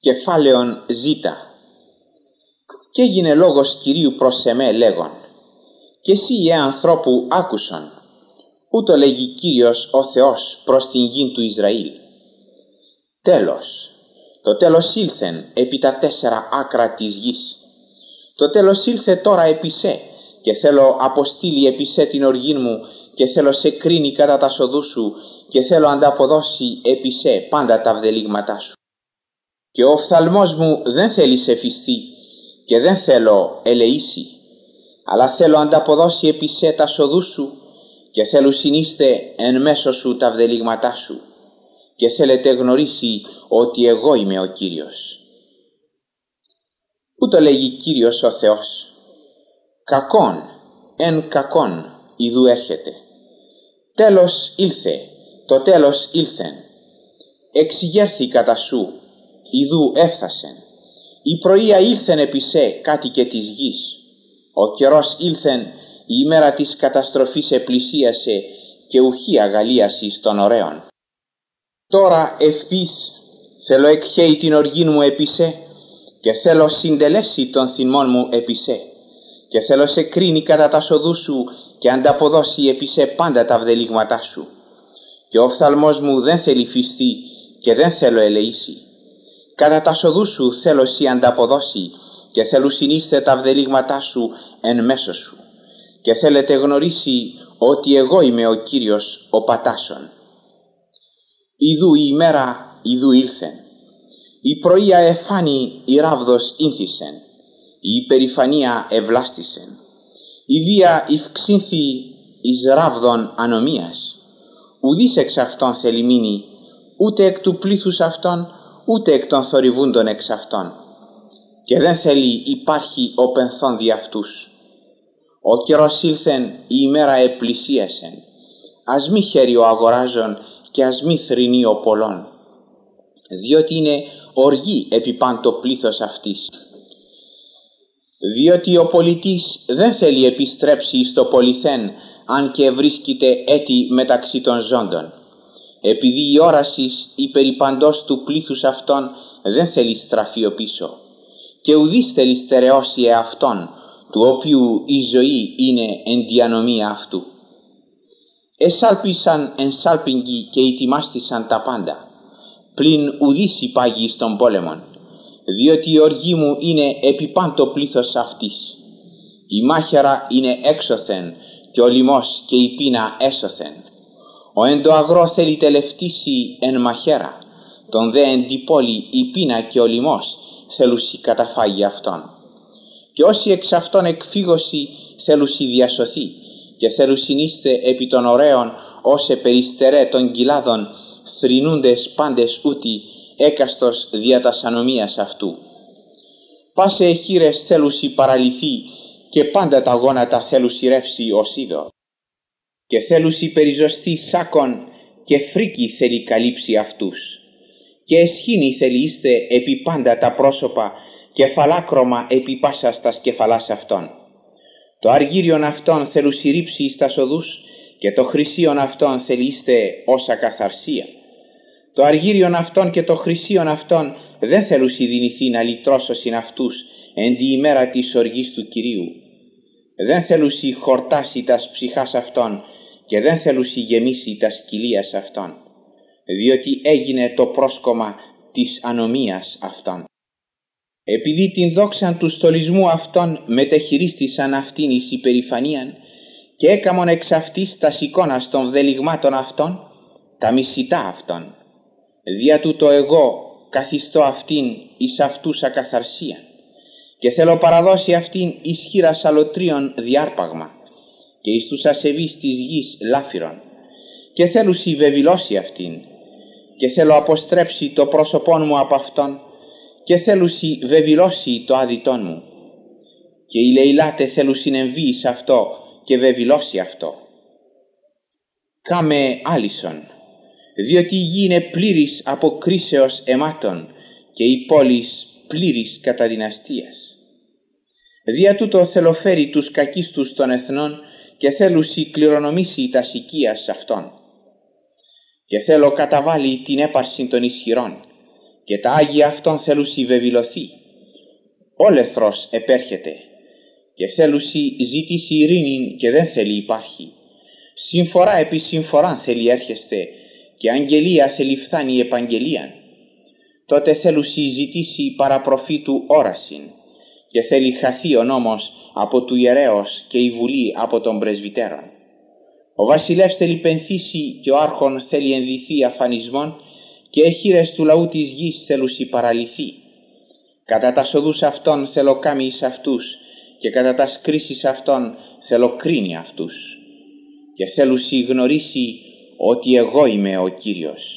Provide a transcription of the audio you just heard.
Κεφάλαιον Ζ. Και έγινε λόγος Κυρίου προς εμέ λέγον: «Και εσύ ανθρώπου άκουσον, ούτω λέγει Κύριος ο Θεός προς την γην του Ισραήλ. Τέλος, το τέλος ήλθεν επί τα 4 άκρα της γης. Το τέλος ήλθε τώρα επί σε, και θέλω αποστείλει επί σε την οργήν μου, και θέλω σε κρίνει κατά τα σοδού σου, και θέλω ανταποδώσει επί σε πάντα τα βδελίγματά σου. Και ο οφθαλμός μου δεν θέλει σε φυστεί, και δεν θέλω ελεήσει, αλλά θέλω ανταποδώσει επί σε τα σοδού σου, και θέλω συνήστε εν μέσω σου τα βδελίγματά σου, και θέλετε γνωρίσει ότι εγώ είμαι ο Κύριος». Ούτω λέγει Κύριος ο Θεός: «Κακόν, εν κακόν, ιδού έρχεται. Τέλος ήλθε, το τέλος ήλθεν. Εξηγέρθη κατά σου, ιδού έφθασεν. Η πρωία ήλθεν επί σε, κάτοικε της γης. Ο καιρός ήλθεν, η ημέρα της καταστροφής επλησίασε, και ουχή αγαλίασης των ωραίων. Τώρα ευθύς θέλω εκχέει την οργήν μου επί σε, και θέλω συντελέσει των θυμών μου επί σε, και θέλω σε κρίνει κατά τα σοδού σου, και ανταποδώσει επί σε πάντα τα βδελίγματά σου. Και ο οφθαλμός μου δεν θέλει φυστεί, και δεν θέλω ελεήσει. Κατά τα σοδού σου θέλω σοι ανταποδώσει, και θέλω συνήστε τα βδελίγματά σου εν μέσω σου, και θέλετε γνωρίσει ότι εγώ είμαι ο Κύριος ο πατάσων. Ιδού η ημέρα, ιδού ήλθεν. Η πρωία εφάνη, η ράβδος ήνθησεν. Η υπερηφανία ευλάστησεν. Η βία ευξήνθη εις ράβδων ανομίας. Ουδής εξ αυτών θέλει μείνει, ούτε εκ του πλήθους αυτών, ούτε εκ των θορυβούντων εξ αυτών. Και δεν θέλει υπάρχει ο πενθών δι' αυτούς. Ο καιρός ήλθεν, η ημέρα επλησίασεν. Ας μη χαίρει ο αγοράζων, και ας μη θρηνεί ο πολλών, διότι είναι οργή επί παν το πλήθος αυτής. Διότι ο πολιτής δεν θέλει επιστρέψει εις το πολυθέν, αν και βρίσκεται έτη μεταξύ των ζώντων, επειδή η όρασης υπερηπαντός του πλήθους αυτών δεν θέλει στραφεί πίσω, και ουδής θέλει στερεώσει εαυτόν, του οποίου η ζωή είναι εν διανομία αυτού. Εσάλπισαν εν σάλπιγγι και ετοιμάστησαν τα πάντα, πλην ουδής υπάγει στον πόλεμον, διότι η οργή μου είναι επί παν το πλήθος αυτής. Η μάχαιρα είναι έξωθεν, και ο λιμός και η πείνα έσωθεν. Ο εν το αγρό θέλει τελευτήσει εν μαχαίρα, τον δε εν τη πόλη η πείνα και ο λιμός θέλουσι καταφάγει αυτόν. Και όσοι εξ αυτών εκφύγωσι θέλουσι διασωθεί, και θέλουσιν είστε επί των ωραίων όσε περιστερέ των κοιλάδων, θρηνούντες πάντες ούτι έκαστος δια τας ανομίας αυτού. Πάσε εχείρες θέλουσι παραλυθεί, και πάντα τα γόνατα θέλουσι ρεύσει ως είδο. Και θέλουσι περιζωστεί σάκων, και φρίκη θέλει καλύψει αυτούς. Και εσχήνη θέλει είστε επί πάντα τα πρόσωπα, κεφαλάκρωμα επί πάσας τας κεφαλάς αυτών. Το αργύριον αυτών θέλουσι ρίψει εις τας οδούς, και το χρυσίον αυτών θέλει είστε ως ακαθαρσία. Το αργύριον αυτών και το χρυσίον αυτών δεν θέλουσι δυνηθεί να λυτρώσωσιν αυτούς εν τη ημέρα της οργής του Κυρίου. Δεν θέλουσι χορτάσει τας ψυχάς αυτών, και δεν θέλουσι γεμίσει τας κοιλίας αυτών, διότι έγινε το πρόσκομα της ανομίας αυτών. Επειδή την δόξαν του στολισμού αυτών μετεχειρίστησαν αυτήν εις υπερηφανίαν, και έκαμον εξ αυτής τας εικόνας των βδελιγμάτων αυτών, τα μισητά αυτών. Δια τούτο εγώ καθιστώ αυτήν εις αυτούς ακαθαρσίαν, και θέλω παραδώσει αυτήν ισχύρας αλωτρίων διάρπαγμα, και εις τους ασεβείς της γης λάφυρον, και θέλουσι βεβηλώσει αυτήν, και θέλω αποστρέψει το πρόσωπόν μου από αυτόν, και θέλουσι βεβηλώσει το άδειτόν μου, και οι λαιλάτε θέλουσιν εμβεί εις αυτό και βεβηλώσει αυτό. Κάμε άλυσον, διότι η γη είναι πλήρης από κρίσεως αιμάτων, και η πόλης πλήρης κατά δυναστείας. Δια τούτο θέλω φέρει τους κακίστους των εθνών, και θέλουσι κληρονομήσει τα οικίας αυτών. Και θέλω καταβάλει την έπαρση των ισχυρών, και τα Άγια αυτών θέλουσι βεβηλωθεί. Όλεθρος επέρχεται και θέλουσι ζητήσει ειρήνην και δεν θέλει υπάρχει. Συμφορά επί συμφοράν θέλει έρχεστε και αγγελία θέλει φθάνει επαγγελίαν. Τότε θέλουσι ζητήσει παραπροφήτου όρασιν και θέλει χαθεί ο νόμος από του ιερέως και η βουλή από των πρεσβυτέρων. Ο βασιλεύς θέλει πενθήσει και ο άρχον θέλει ενδυθεί αφανισμόν και εχείρες του λαού της γης θέλουσι παραλυθεί. Κατά τα σοδούς αυτών θέλω κάμει εις αυτούς και κατά τα κρίσεις αυτών θέλω κρίνει αυτούς. Και θέλουσι γνωρίσει ότι εγώ είμαι ο Κύριος.